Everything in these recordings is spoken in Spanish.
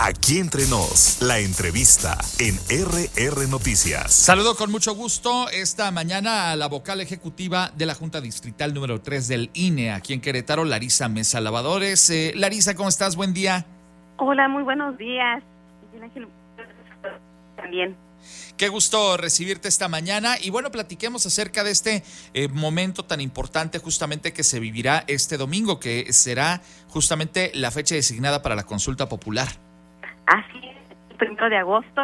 Aquí entre nos, la entrevista en RR Noticias. Saludo con mucho gusto esta mañana a la vocal ejecutiva de la Junta Distrital número 3 del INE, aquí en Querétaro, Larisa Mesa Lavadores. Larisa, ¿cómo estás? Buen día. Hola, muy buenos días. También. Qué gusto recibirte esta mañana y bueno, platiquemos acerca de este momento tan importante justamente que se vivirá este domingo, que será justamente la fecha designada para la consulta popular. Así es, el 1 de agosto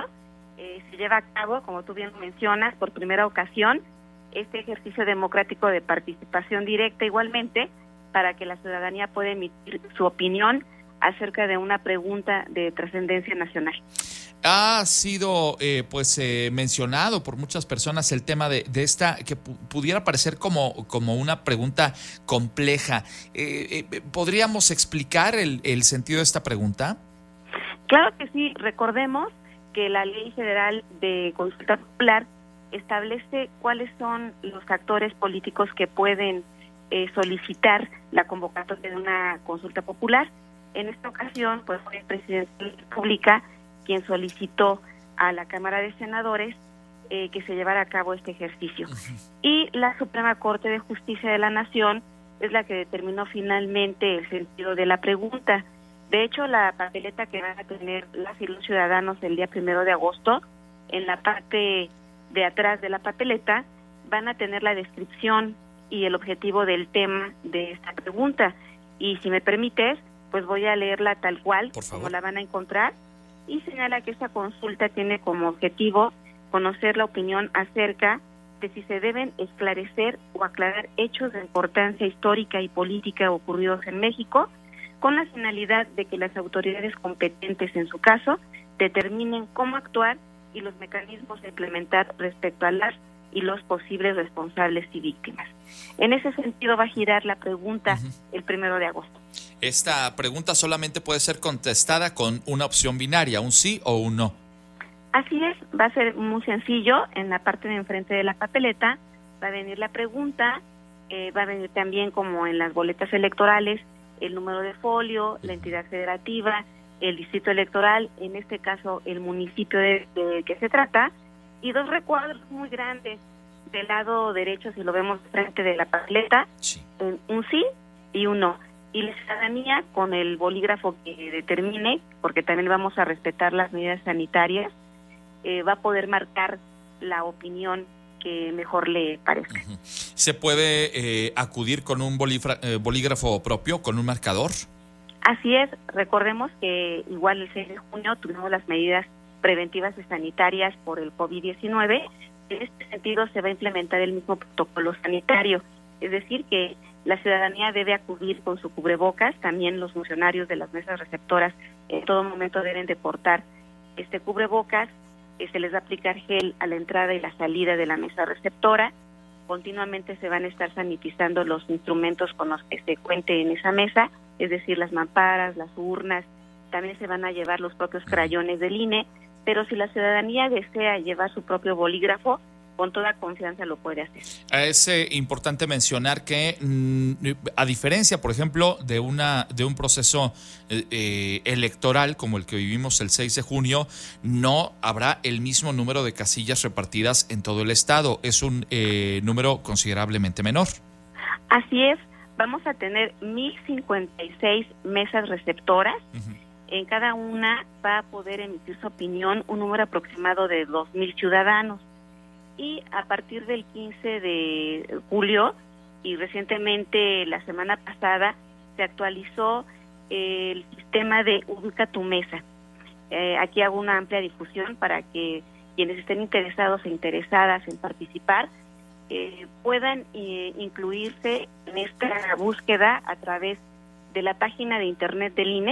se lleva a cabo, como tú bien mencionas, por primera ocasión, este ejercicio democrático de participación directa igualmente, para que la ciudadanía pueda emitir su opinión acerca de una pregunta de trascendencia nacional. Ha sido mencionado por muchas personas el tema de esta, que pudiera parecer como una pregunta compleja. ¿Podríamos explicar el sentido de esta pregunta? Claro que sí. Recordemos que la Ley Federal de Consulta Popular establece cuáles son los actores políticos que pueden solicitar la convocatoria de una consulta popular. En esta ocasión, pues fue el presidente de la República quien solicitó a la Cámara de Senadores que se llevara a cabo este ejercicio. Y la Suprema Corte de Justicia de la Nación es la que determinó finalmente el sentido de la pregunta. De hecho, la papeleta que van a tener las y los ciudadanos el día 1 de agosto, en la parte de atrás de la papeleta, van a tener la descripción y el objetivo del tema de esta pregunta. Y si me permites, pues voy a leerla tal cual, como la van a encontrar. Y señala que esta consulta tiene como objetivo conocer la opinión acerca de si se deben esclarecer o aclarar hechos de importancia histórica y política ocurridos en México, con la finalidad de que las autoridades competentes en su caso determinen cómo actuar y los mecanismos a implementar respecto a las y los posibles responsables y víctimas. En ese sentido va a girar la pregunta el 1 de agosto. Esta pregunta solamente puede ser contestada con una opción binaria, un sí o un no. Así es, va a ser muy sencillo. En la parte de enfrente de la papeleta va a venir la pregunta, va a venir también, como en las boletas electorales, el número de folio, la entidad federativa, el distrito electoral, en este caso el municipio de que se trata, y dos recuadros muy grandes del lado derecho, si lo vemos frente de la papeleta, sí, un sí y un no. Y la ciudadanía, con el bolígrafo que determine, porque también vamos a respetar las medidas sanitarias, va a poder marcar la opinión que mejor le parezca. ¿Se puede acudir con un bolígrafo propio, con un marcador? Así es. Recordemos que igual el 6 de junio tuvimos las medidas preventivas y sanitarias por el COVID-19. En este sentido se va a implementar el mismo protocolo sanitario, es decir, que la ciudadanía debe acudir con su cubrebocas. También los funcionarios de las mesas receptoras en todo momento deben de portar este cubrebocas. Se les va a aplicar gel a la entrada y la salida de la mesa receptora. Continuamente se van a estar sanitizando los instrumentos con los que se cuente en esa mesa, es decir, las mamparas, las urnas. También se van a llevar los propios crayones del INE, pero si la ciudadanía desea llevar su propio bolígrafo, con toda confianza lo puede hacer. Es importante mencionar que a diferencia, por ejemplo, de un proceso electoral como el que vivimos el 6 de junio, no habrá el mismo número de casillas repartidas en todo el estado. Es un número considerablemente menor. Así es. Vamos a tener 1,056 mesas receptoras. En cada una va a poder emitir su opinión un número aproximado de 2,000 ciudadanos. Y a partir del 15 de julio y recientemente la semana pasada se actualizó el sistema de Ubica tu Mesa. Aquí hago una amplia difusión para que quienes estén interesados e interesadas en participar puedan incluirse en esta búsqueda a través de la página de internet del INE,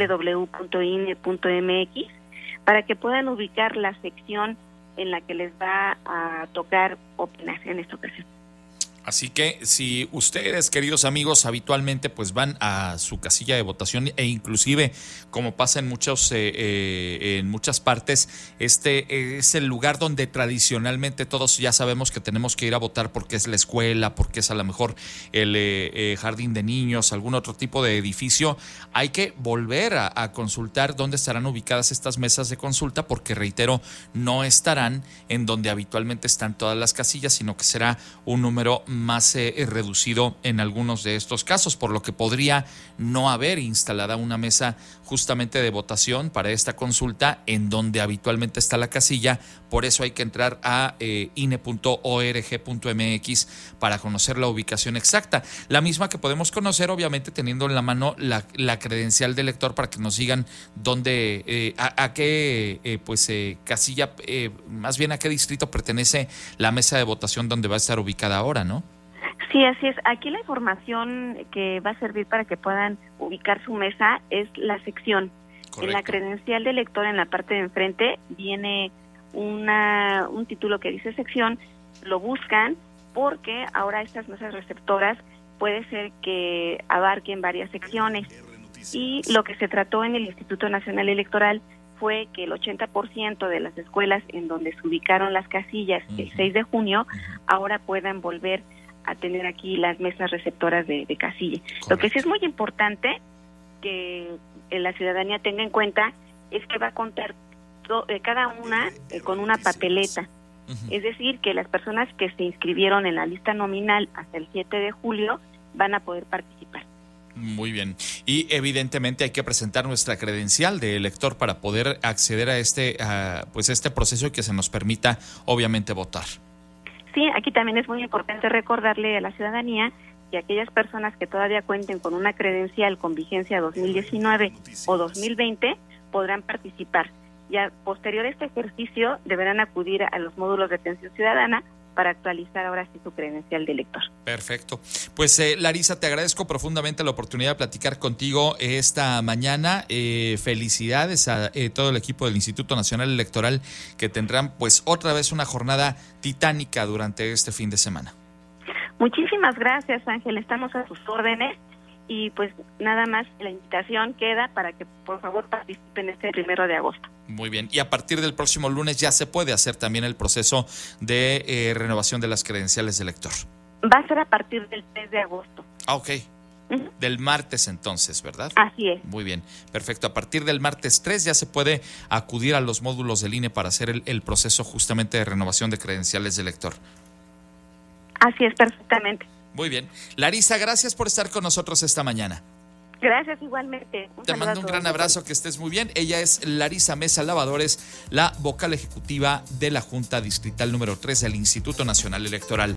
www.ine.mx, para que puedan ubicar la sección en la que les va a tocar opinar en esta ocasión. Así que si ustedes, queridos amigos, habitualmente pues van a su casilla de votación e inclusive, como pasa en muchas partes, este es el lugar donde tradicionalmente todos ya sabemos que tenemos que ir a votar porque es la escuela, porque es a lo mejor el jardín de niños, algún otro tipo de edificio. Hay que volver a consultar dónde estarán ubicadas estas mesas de consulta, porque reitero, no estarán en donde habitualmente están todas las casillas, sino que será un número más reducido en algunos de estos casos, por lo que podría no haber instalada una mesa justamente de votación para esta consulta en donde habitualmente está la casilla. Por eso hay que entrar a ine.org.mx para conocer la ubicación exacta, la misma que podemos conocer obviamente teniendo en la mano la credencial de elector, para que nos digan dónde, a qué casilla, más bien a qué distrito pertenece la mesa de votación donde va a estar ubicada ahora, ¿no? Sí, así es. Aquí la información que va a servir para que puedan ubicar su mesa es la sección. Correcto. En la credencial de elector, en la parte de enfrente, viene un título que dice sección. Lo buscan porque ahora estas mesas receptoras puede ser que abarquen varias secciones. Y lo que se trató en el Instituto Nacional Electoral fue que el 80% de las escuelas en donde se ubicaron las casillas el 6 de junio ahora puedan volver a tener aquí las mesas receptoras de casilla. Correcto. Lo que sí es muy importante que la ciudadanía tenga en cuenta es que va a contar cada una con una papeleta. Es decir, que las personas que se inscribieron en la lista nominal hasta el 7 de julio van a poder participar. Muy bien. Y evidentemente hay que presentar nuestra credencial de elector para poder acceder a este proceso y que se nos permita obviamente votar. Sí, aquí también es muy importante recordarle a la ciudadanía que aquellas personas que todavía cuenten con una credencial con vigencia 2019 o 2020 podrán participar. Ya posterior a este ejercicio deberán acudir a los módulos de atención ciudadana para actualizar ahora sí su credencial de elector. Perfecto. Pues Larisa, te agradezco profundamente la oportunidad de platicar contigo esta mañana. Felicidades a todo el equipo del Instituto Nacional Electoral, que tendrán pues otra vez una jornada titánica durante este fin de semana. Muchísimas gracias, Ángel. Estamos a sus órdenes. Y pues nada más, la invitación queda para que por favor participen este 1 de agosto. Muy bien, y a partir del próximo lunes ya se puede hacer también el proceso de renovación de las credenciales de elector. Va a ser a partir del 3 de agosto. Ah, ok. Del martes entonces, ¿verdad? Así es. Muy bien, perfecto. A partir del martes 3 ya se puede acudir a los módulos del INE para hacer el proceso justamente de renovación de credenciales de elector. Así es, perfectamente. Muy bien. Larisa, gracias por estar con nosotros esta mañana. Gracias igualmente. Te mando un gran abrazo, que estés muy bien. Ella es Larisa Mesa Lavadores, la vocal ejecutiva de la Junta Distrital número 3 del Instituto Nacional Electoral.